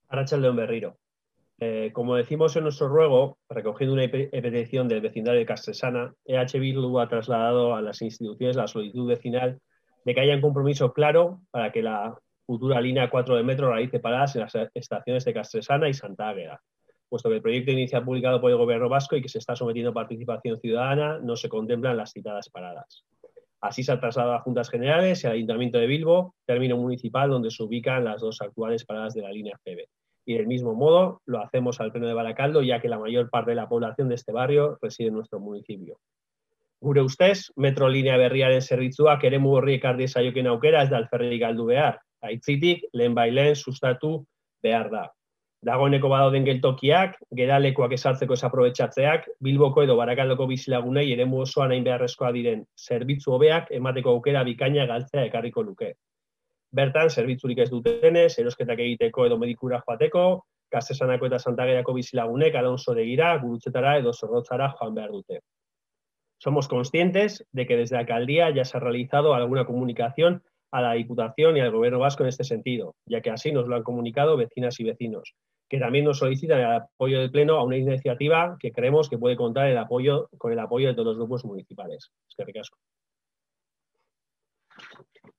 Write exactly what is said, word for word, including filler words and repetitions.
Arratsalde on Berriro. Eh, como decimos en nuestro ruego, recogiendo una petición del vecindario de Castresana, E H Bildu ha trasladado a las instituciones la solicitud vecinal de que haya un compromiso claro para que la futura línea cuatro de metro realice paradas en las estaciones de Castresana y Santa Águeda, puesto que el proyecto inicial publicado por el Gobierno vasco y que se está sometiendo a participación ciudadana no se contemplan las citadas paradas. Así se ha trasladado a Juntas Generales y al Ayuntamiento de Bilbo, término municipal donde se ubican las dos actuales paradas de la línea F E B. Y del mismo modo lo hacemos al Pleno de Baracaldo, ya que la mayor parte de la población de este barrio reside en nuestro municipio. Gure ustez, metro linea berriaren zerbitzuak eremu horri ekar diezaioken aukera ez da alferrik galdu behar. Aitzitik, lehenbailen sustatu behar da. Dagoeneko badauden geltokiak, geralekoak ezartzeko ez aprobetxatzeak, Bilboko edo Barakaldoko bizilagunei eremu osoan hain beharrezkoa diren zerbitzu hobeak emateko aukera bikaina galtzea ekarriko luke. Bertan, zerbitzurik ez dutenez, erosketak egiteko edo medikura joateko, Castresanako eta Santagerako bizilagunek Alonsoregira, Gurutzetara edo Zorrotzara joan behar dute. Somos conscientes de que desde la alcaldía ya se ha realizado alguna comunicación a la Diputación y al Gobierno vasco en este sentido, ya que así nos lo han comunicado vecinas y vecinos, que también nos solicitan el apoyo del Pleno a una iniciativa que creemos que puede contar el apoyo, con el apoyo de todos los grupos municipales. Es que ricasco.